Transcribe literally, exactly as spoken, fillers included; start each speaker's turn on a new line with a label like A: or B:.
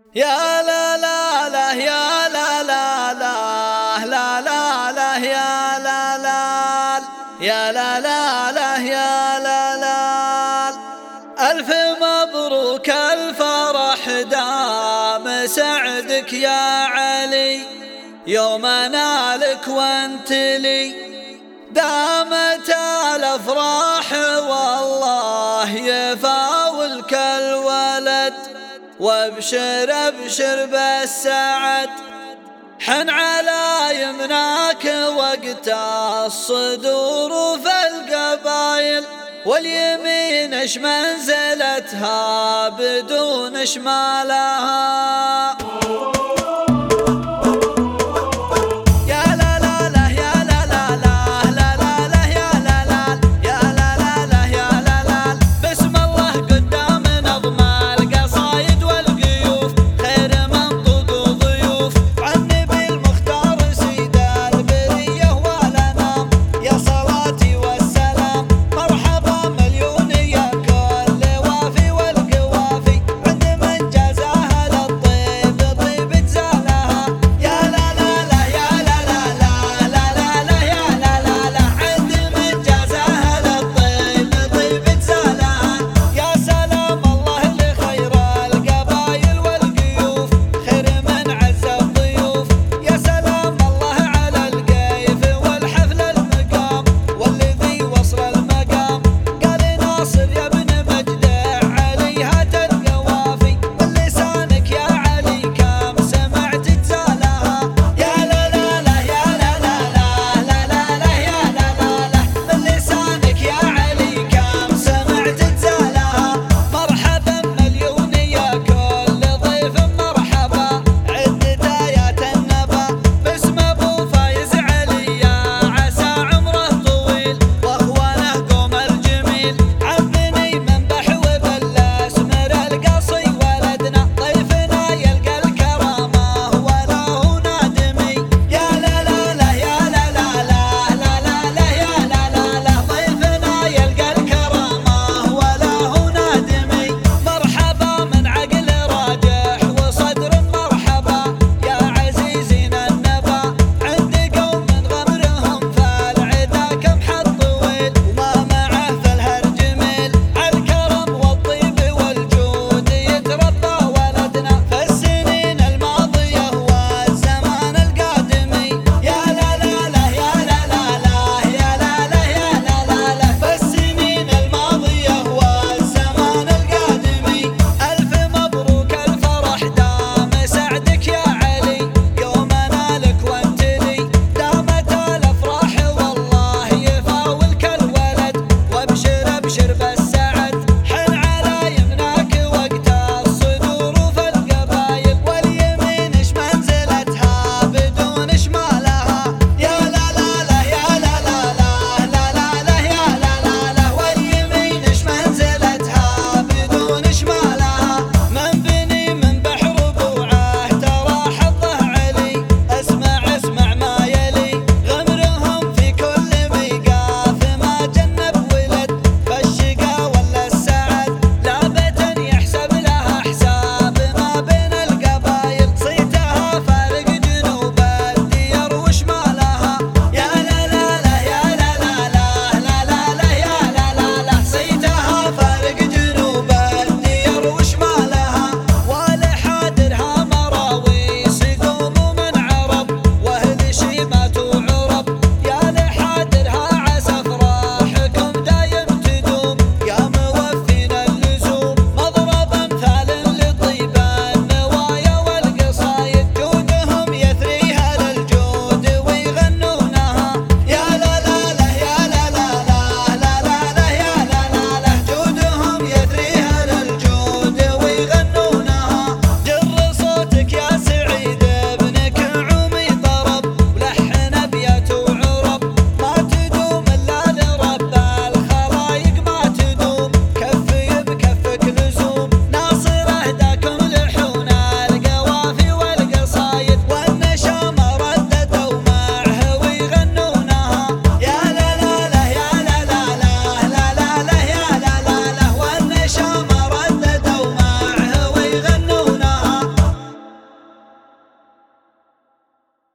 A: يا لا لا لا يا لا لا لا لا لا لا يا لا لا يا لا لا لا يا لا لا. ألف مبروك الفرح دام سعدك يا علي، يوم نالك وانت لي دامت الافراح، والله يفاولك الولد وابشر ابشر بالسعد. حن على يمناك وقت الصدور في القبايل، واليمين اش منزلتها بدون شمالها.